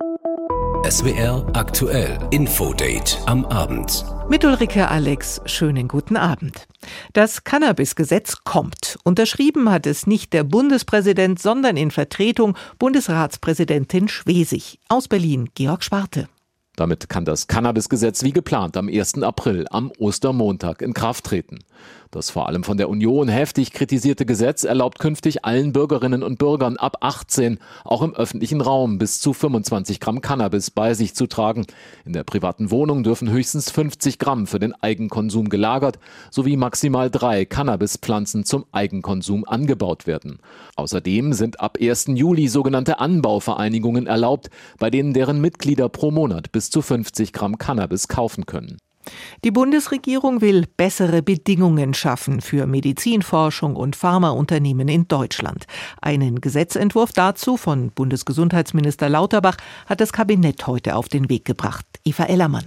SWR aktuell Infodate am Abend. Mit Ulrike Alex, schönen guten Abend. Das Cannabis-Gesetz kommt. Unterschrieben hat es nicht der Bundespräsident, sondern in Vertretung Bundesratspräsidentin Schwesig. Aus Berlin, Georg Schwarte. Damit kann das Cannabis-Gesetz wie geplant am 1. April, am Ostermontag, in Kraft treten. Das vor allem von der Union heftig kritisierte Gesetz erlaubt künftig allen Bürgerinnen und Bürgern ab 18 auch im öffentlichen Raum bis zu 25 Gramm Cannabis bei sich zu tragen. In der privaten Wohnung dürfen höchstens 50 Gramm für den Eigenkonsum gelagert sowie maximal 3 Cannabispflanzen zum Eigenkonsum angebaut werden. Außerdem sind ab 1. Juli sogenannte Anbauvereinigungen erlaubt, bei denen deren Mitglieder pro Monat bis zu 50 Gramm Cannabis kaufen können. Die Bundesregierung will bessere Bedingungen schaffen für Medizinforschung und Pharmaunternehmen in Deutschland. Einen Gesetzentwurf dazu von Bundesgesundheitsminister Lauterbach hat das Kabinett heute auf den Weg gebracht. Eva Ellermann.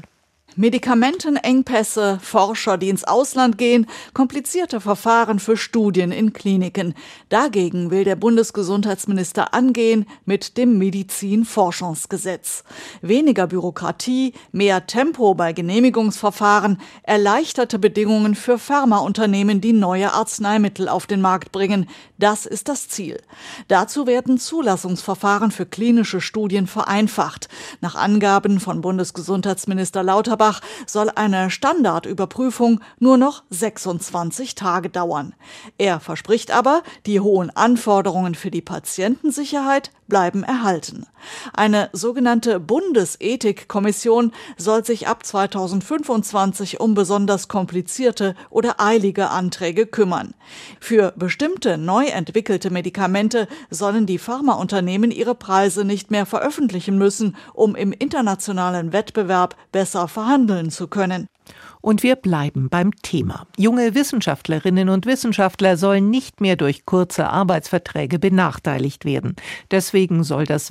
Medikamentenengpässe, Forscher, die ins Ausland gehen, komplizierte Verfahren für Studien in Kliniken. Dagegen will der Bundesgesundheitsminister angehen mit dem Medizinforschungsgesetz. Weniger Bürokratie, mehr Tempo bei Genehmigungsverfahren, erleichterte Bedingungen für Pharmaunternehmen, die neue Arzneimittel auf den Markt bringen. Das ist das Ziel. Dazu werden Zulassungsverfahren für klinische Studien vereinfacht. Nach Angaben von Bundesgesundheitsminister Lauterbach soll eine Standardüberprüfung nur noch 26 Tage dauern. Er verspricht aber, die hohen Anforderungen für die Patientensicherheit bleiben erhalten. Eine sogenannte Bundesethikkommission soll sich ab 2025 um besonders komplizierte oder eilige Anträge kümmern. Für bestimmte neu entwickelte Medikamente sollen die Pharmaunternehmen ihre Preise nicht mehr veröffentlichen müssen, um im internationalen Wettbewerb besser verhandeln zu können. Und wir bleiben beim Thema. Junge Wissenschaftlerinnen und Wissenschaftler sollen nicht mehr durch kurze Arbeitsverträge benachteiligt werden. Deswegen soll das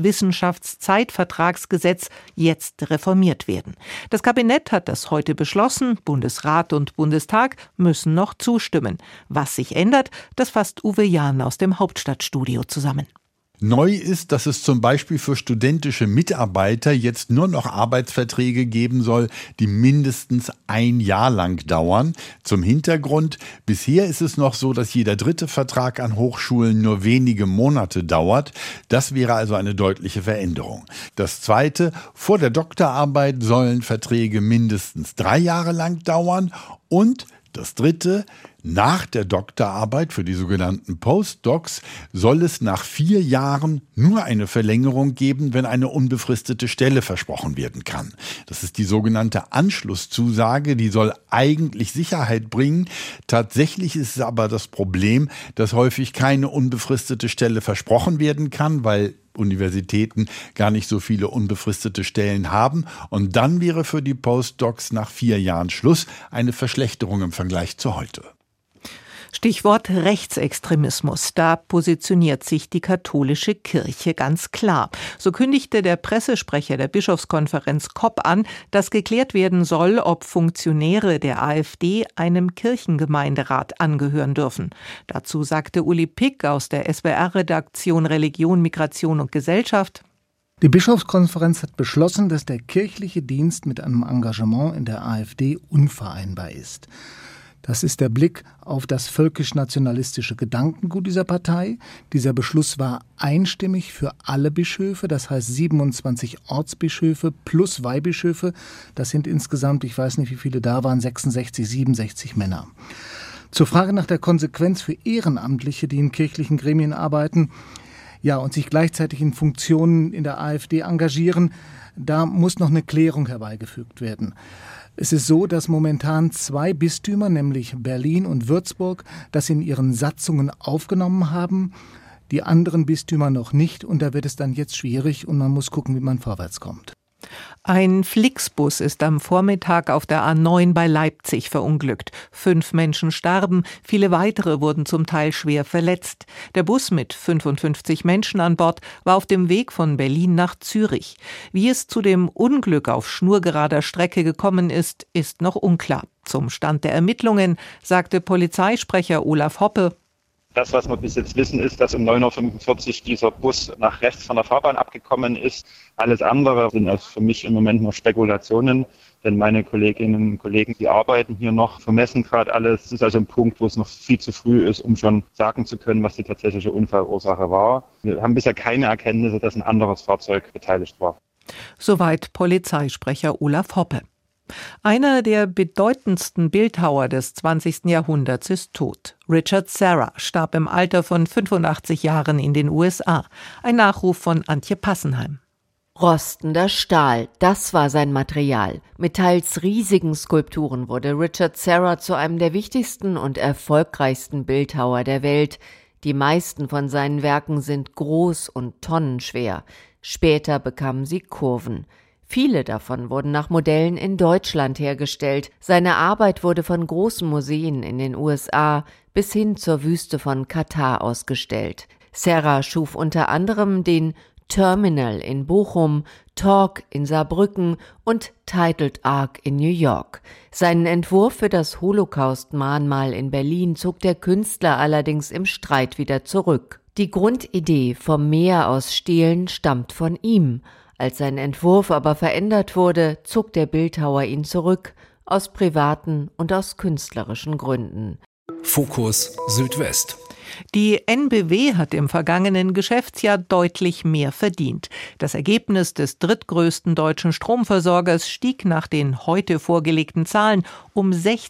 Wissenschaftszeitvertragsgesetz jetzt reformiert werden. Das Kabinett hat das heute beschlossen. Bundesrat und Bundestag müssen noch zustimmen. Was sich ändert, das fasst Uwe Jahn aus dem Hauptstadtstudio zusammen. Neu ist, dass es zum Beispiel für studentische Mitarbeiter jetzt nur noch Arbeitsverträge geben soll, die mindestens ein Jahr lang dauern. Zum Hintergrund: Bisher ist es noch so, dass jeder dritte Vertrag an Hochschulen nur wenige Monate dauert. Das wäre also eine deutliche Veränderung. Das Zweite: Vor der Doktorarbeit sollen Verträge mindestens 3 Jahre lang dauern. Und das Dritte: Nach der Doktorarbeit für die sogenannten Postdocs soll es nach 4 Jahren nur eine Verlängerung geben, wenn eine unbefristete Stelle versprochen werden kann. Das ist die sogenannte Anschlusszusage, die soll eigentlich Sicherheit bringen. Tatsächlich ist es aber das Problem, dass häufig keine unbefristete Stelle versprochen werden kann, weil Universitäten gar nicht so viele unbefristete Stellen haben. Und dann wäre für die Postdocs nach 4 Jahren Schluss, eine Verschlechterung im Vergleich zu heute. Stichwort Rechtsextremismus. Da positioniert sich die katholische Kirche ganz klar. So kündigte der Pressesprecher der Bischofskonferenz Kopp an, dass geklärt werden soll, ob Funktionäre der AfD einem Kirchengemeinderat angehören dürfen. Dazu sagte Uli Pick aus der SWR-Redaktion Religion, Migration und Gesellschaft: Die Bischofskonferenz hat beschlossen, dass der kirchliche Dienst mit einem Engagement in der AfD unvereinbar ist. Das ist der Blick auf das völkisch-nationalistische Gedankengut dieser Partei. Dieser Beschluss war einstimmig für alle Bischöfe, das heißt 27 Ortsbischöfe plus Weihbischöfe. Das sind insgesamt, ich weiß nicht, wie viele da waren, 66, 67 Männer. Zur Frage nach der Konsequenz für Ehrenamtliche, die in kirchlichen Gremien arbeiten, ja, und sich gleichzeitig in Funktionen in der AfD engagieren, da muss noch eine Klärung herbeigefügt werden. Es ist so, dass momentan 2 Bistümer, nämlich Berlin und Würzburg, das in ihren Satzungen aufgenommen haben, die anderen Bistümer noch nicht. Und da wird es dann jetzt schwierig und man muss gucken, wie man vorwärts kommt. Ein Flixbus ist am Vormittag auf der A9 bei Leipzig verunglückt. 5 Menschen starben, viele weitere wurden zum Teil schwer verletzt. Der Bus mit 55 Menschen an Bord war auf dem Weg von Berlin nach Zürich. Wie es zu dem Unglück auf schnurgerader Strecke gekommen ist, ist noch unklar. Zum Stand der Ermittlungen sagte Polizeisprecher Olaf Hoppe: Das, was wir bis jetzt wissen, ist, dass um 9.45 Uhr dieser Bus nach rechts von der Fahrbahn abgekommen ist. Alles andere sind also für mich im Moment nur Spekulationen, denn meine Kolleginnen und Kollegen, die arbeiten hier noch, vermessen gerade alles. Es ist also ein Punkt, wo es noch viel zu früh ist, um schon sagen zu können, was die tatsächliche Unfallursache war. Wir haben bisher keine Erkenntnisse, dass ein anderes Fahrzeug beteiligt war. Soweit Polizeisprecher Olaf Hoppe. Einer der bedeutendsten Bildhauer des 20. Jahrhunderts ist tot. Richard Serra starb im Alter von 85 Jahren in den USA. Ein Nachruf von Antje Passenheim. Rostender Stahl, das war sein Material. Mit teils riesigen Skulpturen wurde Richard Serra zu einem der wichtigsten und erfolgreichsten Bildhauer der Welt. Die meisten von seinen Werken sind groß und tonnenschwer. Später bekamen sie Kurven. Viele davon wurden nach Modellen in Deutschland hergestellt. Seine Arbeit wurde von großen Museen in den USA bis hin zur Wüste von Katar ausgestellt. Serra schuf unter anderem den Terminal in Bochum, Talk in Saarbrücken und Titled Arc in New York. Seinen Entwurf für das Holocaust-Mahnmal in Berlin zog der Künstler allerdings im Streit wieder zurück. Die Grundidee vom Meer aus stehlen stammt von ihm. Als sein Entwurf aber verändert wurde, zog der Bildhauer ihn zurück, aus privaten und aus künstlerischen Gründen. Fokus Südwest. Die NBW hat im vergangenen Geschäftsjahr deutlich mehr verdient. Das Ergebnis des drittgrößten deutschen Stromversorgers stieg nach den heute vorgelegten Zahlen um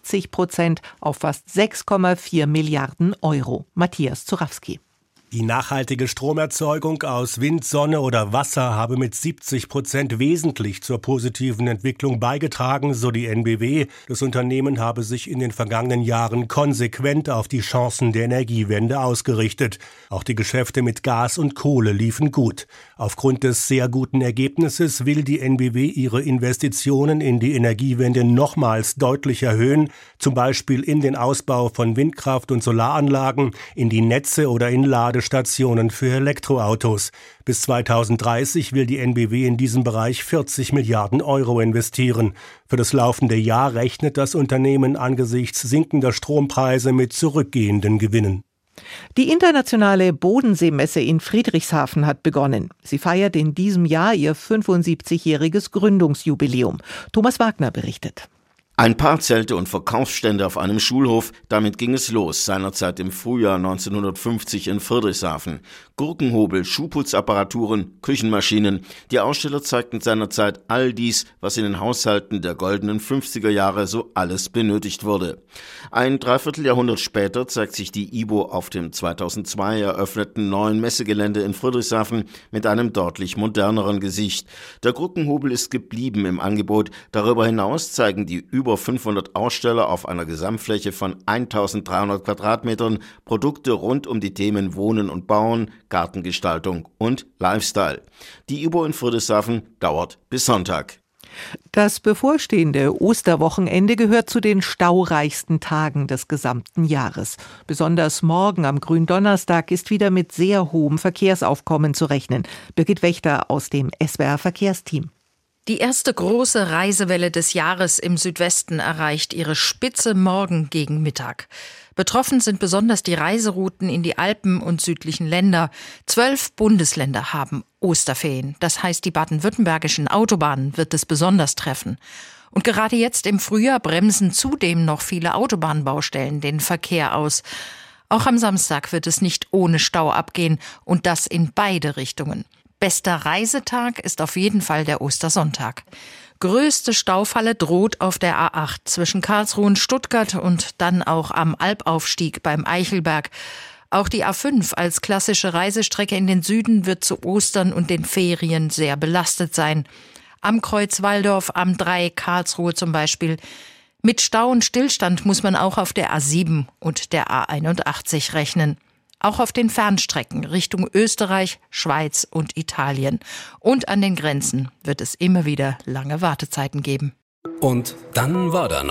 60% auf fast 6,4 Milliarden Euro. Matthias Zurawski. Die nachhaltige Stromerzeugung aus Wind, Sonne oder Wasser habe mit 70% wesentlich zur positiven Entwicklung beigetragen, so die NBW. Das Unternehmen habe sich in den vergangenen Jahren konsequent auf die Chancen der Energiewende ausgerichtet. Auch die Geschäfte mit Gas und Kohle liefen gut. Aufgrund des sehr guten Ergebnisses will die NBW ihre Investitionen in die Energiewende nochmals deutlich erhöhen, zum Beispiel in den Ausbau von Windkraft- und Solaranlagen, in die Netze oder in Ladestationen für Elektroautos. Bis 2030 will die NBW in diesem Bereich 40 Milliarden Euro investieren. Für das laufende Jahr rechnet das Unternehmen angesichts sinkender Strompreise mit zurückgehenden Gewinnen. Die internationale Bodenseemesse in Friedrichshafen hat begonnen. Sie feiert in diesem Jahr ihr 75-jähriges Gründungsjubiläum. Thomas Wagner berichtet. Ein paar Zelte und Verkaufsstände auf einem Schulhof, damit ging es los, seinerzeit im Frühjahr 1950 in Friedrichshafen. Gurkenhobel, Schuhputzapparaturen, Küchenmaschinen. Die Aussteller zeigten seinerzeit all dies, was in den Haushalten der goldenen 50er Jahre so alles benötigt wurde. Ein Dreivierteljahrhundert später zeigt sich die IBO auf dem 2002 eröffneten neuen Messegelände in Friedrichshafen mit einem deutlich moderneren Gesicht. Der Gurkenhobel ist geblieben im Angebot. Darüber hinaus zeigen die über 500 Aussteller auf einer Gesamtfläche von 1300 Quadratmetern Produkte rund um die Themen Wohnen und Bauen, Gartengestaltung und Lifestyle. Die IBO in Friedrichshafen dauert bis Sonntag. Das bevorstehende Osterwochenende gehört zu den staureichsten Tagen des gesamten Jahres. Besonders morgen am Gründonnerstag ist wieder mit sehr hohem Verkehrsaufkommen zu rechnen. Birgit Wächter aus dem SWR Verkehrsteam. Die erste große Reisewelle des Jahres im Südwesten erreicht ihre Spitze morgen gegen Mittag. Betroffen sind besonders die Reiserouten in die Alpen und südlichen Länder. 12 Bundesländer haben Osterferien. Das heißt, die baden-württembergischen Autobahnen wird es besonders treffen. Und gerade jetzt im Frühjahr bremsen zudem noch viele Autobahnbaustellen den Verkehr aus. Auch am Samstag wird es nicht ohne Stau abgehen und das in beide Richtungen. Bester Reisetag ist auf jeden Fall der Ostersonntag. Größte Staufalle droht auf der A8 zwischen Karlsruhe und Stuttgart und dann auch am Alpaufstieg beim Eichelberg. Auch die A5 als klassische Reisestrecke in den Süden wird zu Ostern und den Ferien sehr belastet sein. Am Kreuz Walldorf, am 3 Karlsruhe zum Beispiel. Mit Stau und Stillstand muss man auch auf der A7 und der A81 rechnen. Auch auf den Fernstrecken Richtung Österreich, Schweiz und Italien. Und an den Grenzen wird es immer wieder lange Wartezeiten geben. Und dann war da noch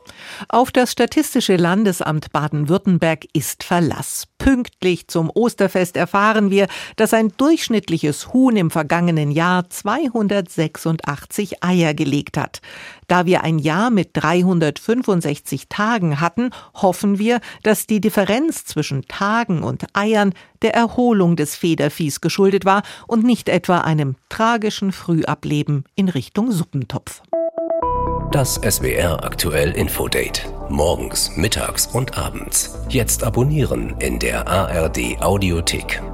Auf das Statistische Landesamt Baden-Württemberg ist Verlass. Pünktlich zum Osterfest erfahren wir, dass ein durchschnittliches Huhn im vergangenen Jahr 286 Eier gelegt hat. Da wir ein Jahr mit 365 Tagen hatten, hoffen wir, dass die Differenz zwischen Tagen und Eiern der Erholung des Federviehs geschuldet war und nicht etwa einem tragischen Frühableben in Richtung Suppentopf. Das SWR aktuell Infodate. Morgens, mittags und abends. Jetzt abonnieren in der ARD Audiothek.